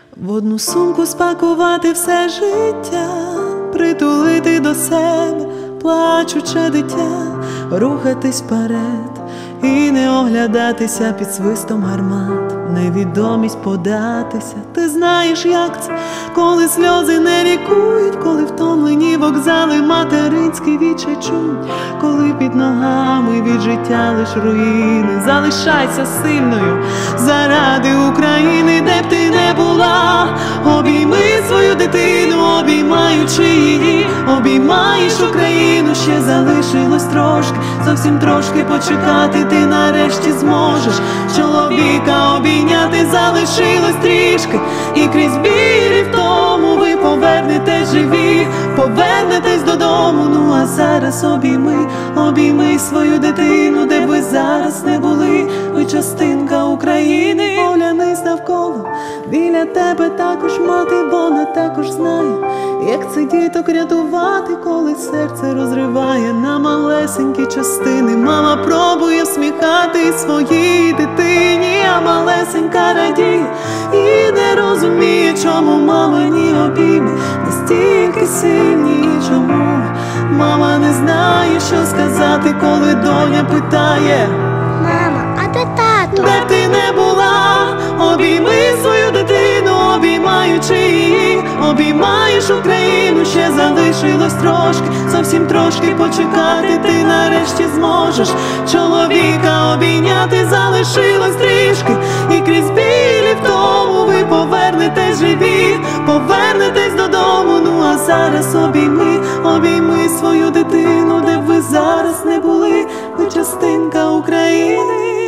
В одну сумку спакувати все життя, притулити до себе плачуче дитя, рухатись вперед і не оглядатися під свистом гармат, в невідомість податися. Ти знаєш, як це, коли сльози не лікують, коли втомлені вокзали материнські відчай чують, коли під ногами від життя лиш руїни. Залишайся сильною заради України, де б ти не була. Обійми свою дитину, обіймаючи її, обіймаєш Україну. Ще залишилось трошки, зовсім трошки почекати, ти нарешті зможеш чоловіка обійняти. Залишилось трішки, і крізь біль і втому ви повернетесь живі, повернетесь додому. Ну а зараз обійми, обійми свою дитину, де б ви зараз не були, ви частинка України. Оглянись навколо, біля тебе також мати, вона також знає, як це діток рятувати, коли серце розриває на малесенькі частини. Мама пробує всміхати своїй дитині, а малесенька радіє і не розуміє, чому мамині обійми настільки сильні, і чому мама не знає, що сказати, коли доня питає: мама, а де тато? Де б ти не була, обійми свою дитину, обіймаючи її, обіймаєш Україну. Ще залишилось трошки, зовсім трошки почекати, ти нарешті зможеш чоловіка обійняти. Залишилось трішки, і крізь біль і втому ви повернетесь живі, повернетесь додому. Ну а зараз обійми, обійми свою дитину, де б ви зараз не були, ви частинка України.